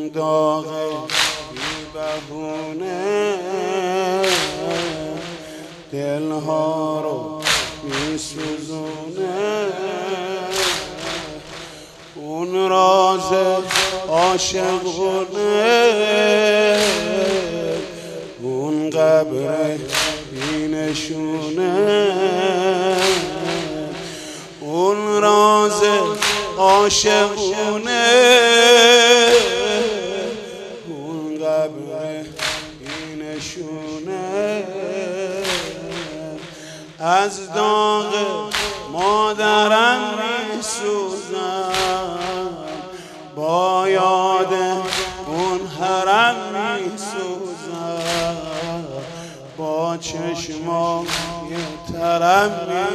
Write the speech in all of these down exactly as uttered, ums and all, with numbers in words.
داغ بی بهونه دلها رو میسوزونه، اون راز عاشقونه، اون قبر بی نشونه، اون راز عاشقونه، اون قبر بی نشونه. از داغ مادرم میسوزم، با یاد اون حرم میسوزم، با چشمای ترم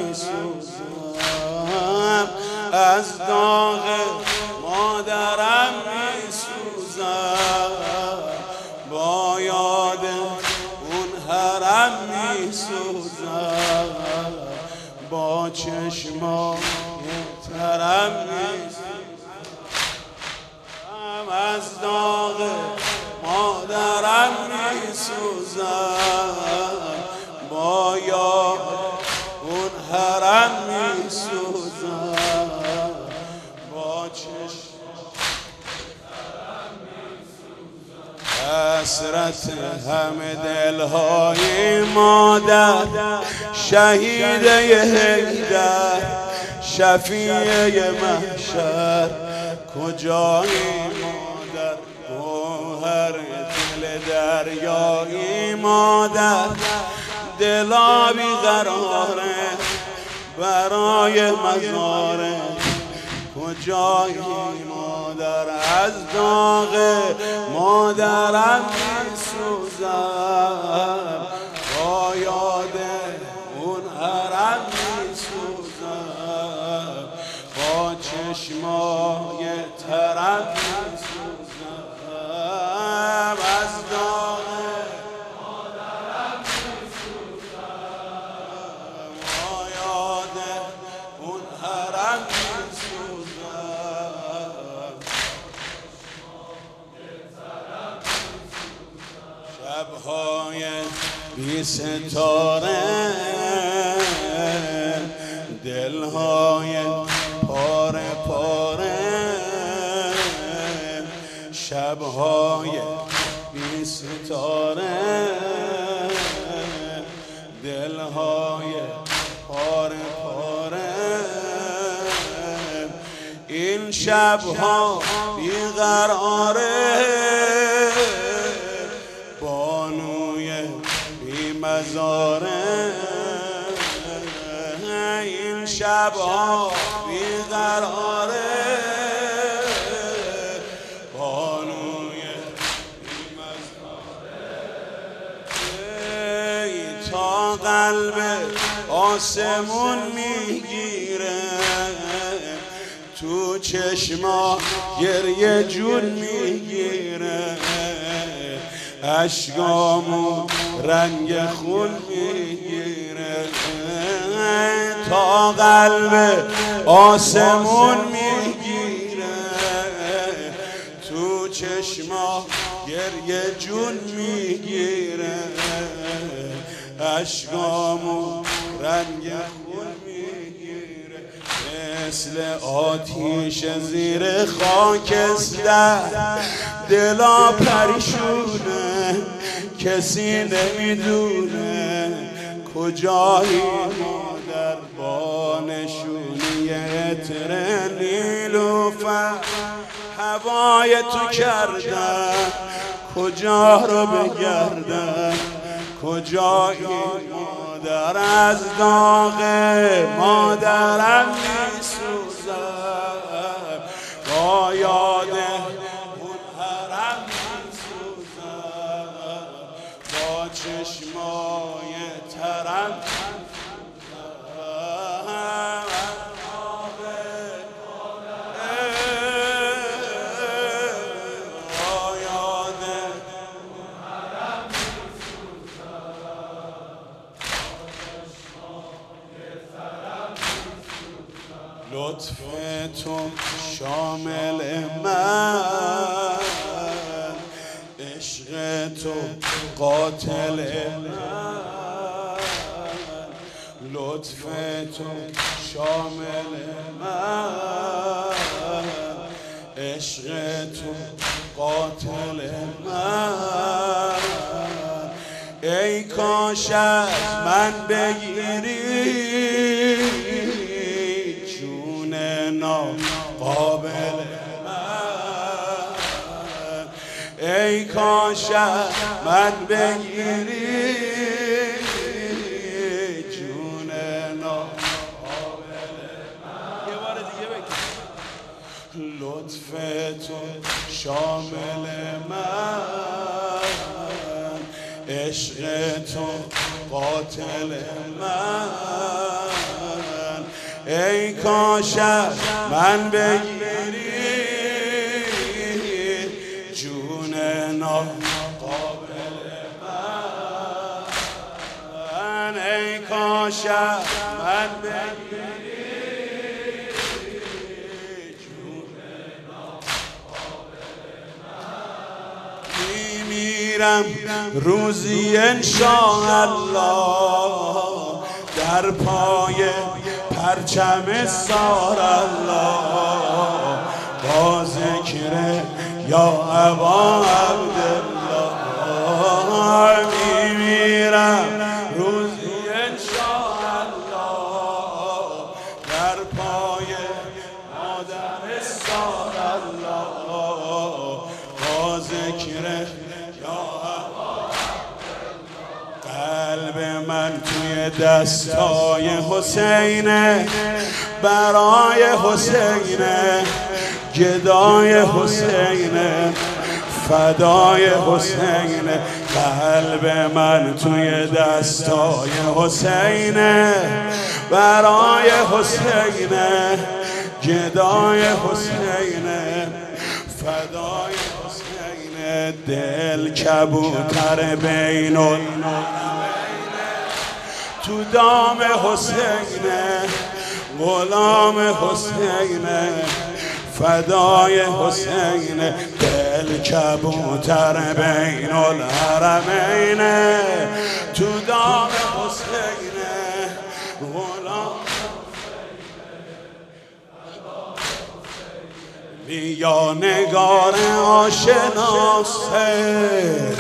میسوزم. از داغ مادرم میسوزم، با یاد اون حرم میسوزم، با چشمای ترم میسوزم. از داغ مادرم میسوزم، با یاد اون حرم میسوزم، با چشمای ترم میسوزم. حسرت همه دلهای مادر، شهیده حیدر، شفیع محشر، کجایی مادر؟ گوهر دل دریایی مادر، دلا بیقراره برای مزاره، کجایی مادر؟ از داغ مادرم میسوزم، با یاد اون حرم میسوزم، با چشمای ترم میسوزم. از داغ مادرم میسوزم، با یاد اون حرم میسوزم. شبهای بی ستاره، دلهای پاره پاره، شبهای بی ستاره، دلهای پاره پاره، این شبها بیقراره، بانوی بی مزاره، این شبها بیقراره، بانوی بی مزاره. تا قلب آسمون میگیره، تو چشما گریه جون میگیره، اشکامون رنگ خون میگیره. تا قلب آسمون میگیره، تو چشما گریه جون میگیره، اشکامون رنگ خون میگیره. مثل آتیش زیر خاکستر دلا پریشونه، کسی نمیدونه کجایی مادر، با نشونی عطر نیلوفر هوای تو کردن، کجا رو بگردن، کجایی مادر؟ از داغ مادرم میسوزم، با یاد اون حرم میسوزم، با چشمای ترم لطف تو شامل من، تو قاتل من، لطف تو شامل من، عشق تو قاتل من. ای کاش از من بگیری جون ناقابل من، ای کاش از من بگیری جون ناقابل من. یه بار دیگه بگیر. لطف تو شامل من، عشق تو قاتل من. ای کاش من بگیری جون ناقابل من، ای کاش من بگیری جون ناقابل من. میمیرم روزی انشاءالله در پای پرچم سار الله، با ذکر یا ابا عبدالله. میمیرم روزی انشاءالله در پای مادر سار الله، با ذکر یا ابا عبدالله. قلب من توی دستای حسینه، برای حسینه، گدای حسینه، فدای حسینه. قلب من توی دستای حسینه، برای حسینه، گدای حسینه، فدای حسینه. دل کبوتر بین تو دام حسینه، غلام حسینه، فدای حسینه. دل کبوتر بین الحرمین تو دام حسینه، غلام بیا نگار آشنا حسین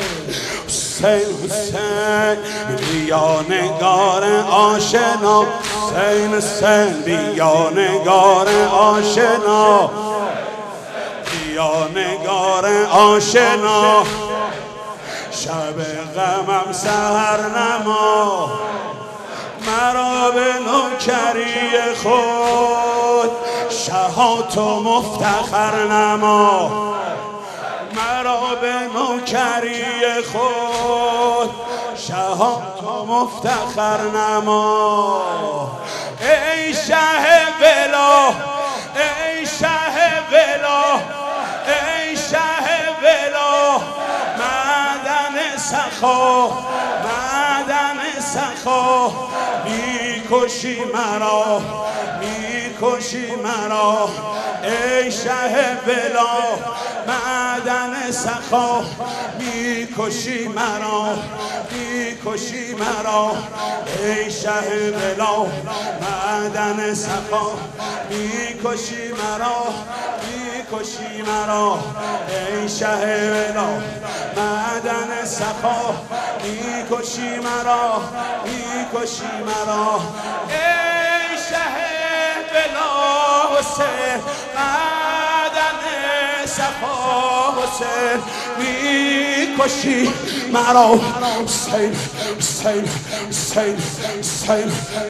حسین، بیا نگار آشنا حسین حسین، بیا نگار آشنا، بیا نگار آشنا. شب غمم سحر نما، مرا به نوکری خود شهات و مفتخر نما، مرا به نوکری خود شهات و مفتخر نما. ای شه ولا، ای شه ولا، ای شه ولا، معدن سخا، معدن سخا. میکشی مرا، میکشی مرا، ای شه ولا، معدن سخا. میکشی مرا، میکشی مرا، ای شه ولا، معدن سخا. میکشی مرا، میکشی مرا، ای شه ولا، معدن سخا. میکشی مرا، میکشی مرا، ای شه ولا حسین، معدن سخا حسین. میکشی مرا حسین، حسین، حسین، حسین.